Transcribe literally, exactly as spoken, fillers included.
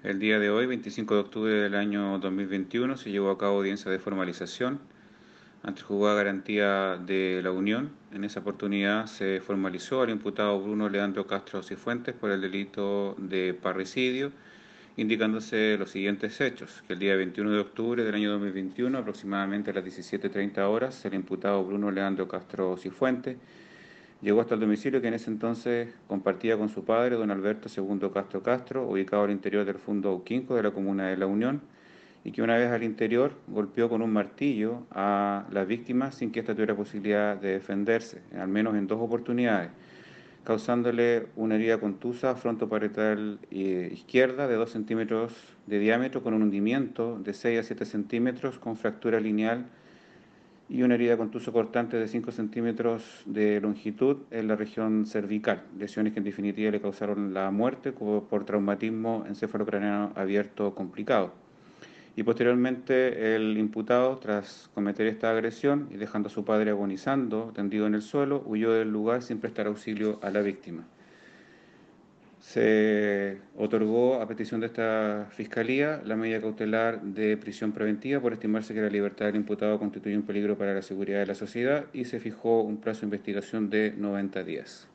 El día de hoy, veinticinco de octubre del año dos mil veintiuno, se llevó a cabo audiencia de formalización ante el Juzgado de Garantía de la Unión. En esa oportunidad se formalizó al imputado Bruno Leandro Castro Cifuentes por el delito de parricidio, indicándose los siguientes hechos: que el día veintiuno de octubre del año dos mil veintiuno, aproximadamente a las diecisiete treinta horas, el imputado Bruno Leandro Castro Cifuentes llegó hasta el domicilio que en ese entonces compartía con su padre, don Alberto Segundo Castro Castro, ubicado al interior del Fundo Auquinco de la comuna de La Unión, y que una vez al interior golpeó con un martillo a la víctima sin que ésta tuviera posibilidad de defenderse, al menos en dos oportunidades, causándole una herida contusa frontoparietal eh, izquierda de dos centímetros de diámetro con un hundimiento de seis a siete centímetros con fractura lineal y una herida contuso cortante de cinco centímetros de longitud en la región cervical, lesiones que en definitiva le causaron la muerte por traumatismo encefalocraneano abierto complicado. Y posteriormente el imputado, tras cometer esta agresión y dejando a su padre agonizando, tendido en el suelo, huyó del lugar sin prestar auxilio a la víctima. Se otorgó, a petición de esta Fiscalía, la medida cautelar de prisión preventiva por estimarse que la libertad del imputado constituye un peligro para la seguridad de la sociedad, y se fijó un plazo de investigación de noventa días.